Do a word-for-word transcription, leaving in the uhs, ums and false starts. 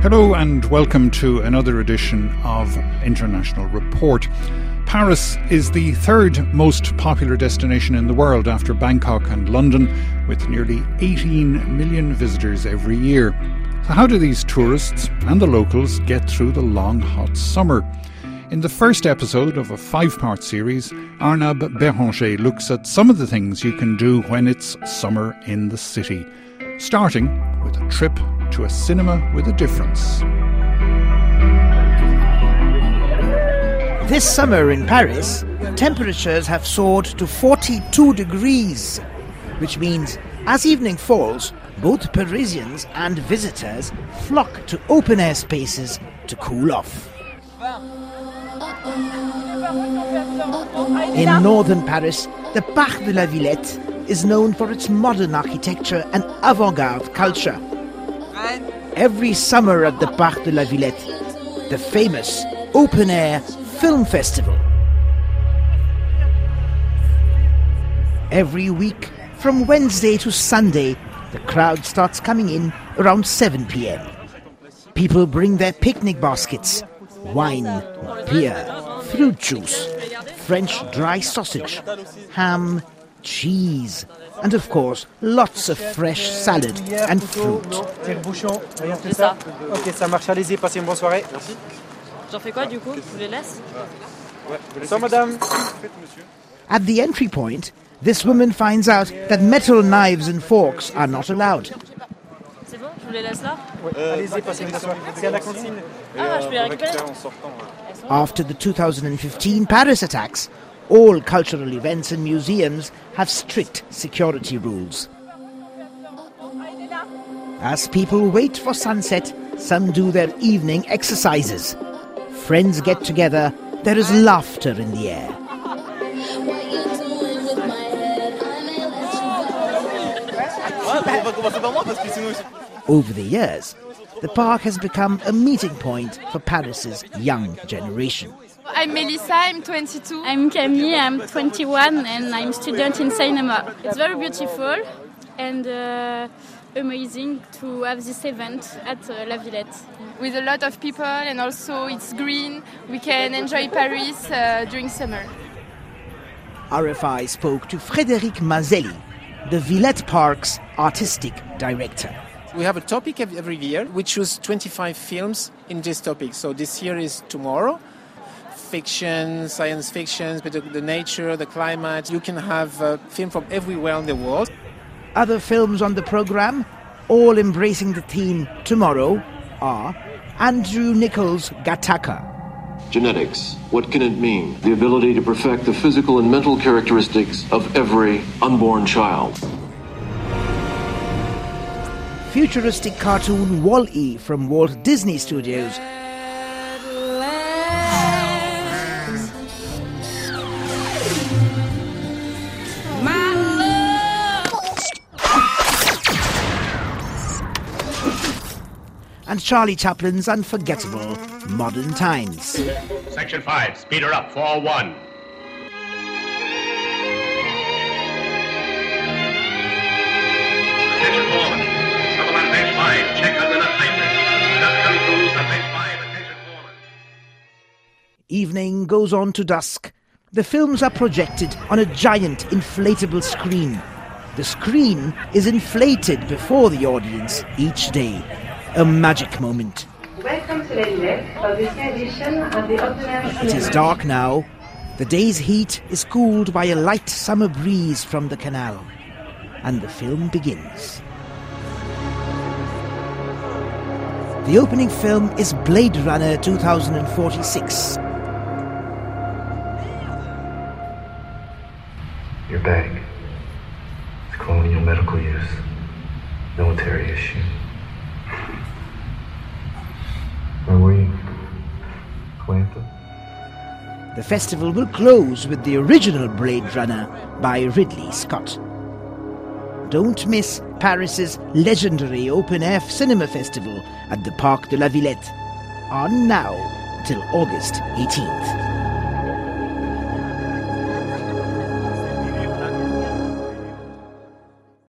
Hello and welcome to another edition of International Report. Paris is the third most popular destination in the world after Bangkok and London, with nearly eighteen million visitors every year. So how do these tourists and the locals get through the long hot summer? In the first episode of a five-part series, Arnab Béranger looks at some of the things you can do when it's summer in the city, starting with a trip to a cinema with a difference. This summer in Paris, temperatures have soared to forty-two degrees, which means as evening falls, both Parisians and visitors flock to open-air spaces to cool off. In northern Paris, the Parc de la Villette is known for its modern architecture and avant-garde culture. Every summer at the Parc de la Villette, the famous open-air film festival. Every week, from Wednesday to Sunday, the crowd starts coming in around seven p.m. People bring their picnic baskets, wine, beer, fruit juice, French dry sausage, ham, cheese, and of course, lots of fresh salad and fruit. At the entry point, this woman finds out that metal knives and forks are not allowed. After the two thousand fifteen Paris attacks, all cultural events and museums have strict security rules. As people wait for sunset, some do their evening exercises. Friends get together, there is laughter in the air. Over the years, the park has become a meeting point for Paris's young generation. I'm Melissa, I'm twenty-two. I'm Camille, I'm twenty-one and I'm student in cinema. It's very beautiful and uh, amazing to have this event at uh, La Villette. With a lot of people and also it's green, we can enjoy Paris uh, during summer. R F I spoke to Frédéric Mazelli, the Villette Park's artistic director. We have a topic every year. We choose twenty-five films in this topic. So this year is tomorrow. Fiction, science fiction, but the, the nature, the climate. You can have a film from everywhere in the world. Other films on the programme, all embracing the theme tomorrow, are Andrew Nichols' Gattaca. Genetics, what can it mean? The ability to perfect the physical and mental characteristics of every unborn child. Futuristic cartoon Wall-E from Walt Disney Studios. And Charlie Chaplin's unforgettable Modern Times. Section five, speed her up, four one. Attention foreman, someone on page five, check on the hybrid. Just coming through on page five, attention foreman. Evening goes on to dusk. The films are projected on a giant inflatable screen. The screen is inflated before the audience each day. A magic moment. Welcome to La Villette for this edition of the Ordinary It is dark now. The day's heat is cooled by a light summer breeze from the canal. And the film begins. The opening film is Blade Runner two thousand forty-six. Your bag. It's colonial medical use. Military issue. Where were you? Atlanta? The festival will close with the original Blade Runner by Ridley Scott. Don't miss Paris's legendary open-air cinema festival at the Parc de la Villette. On now till August eighteenth.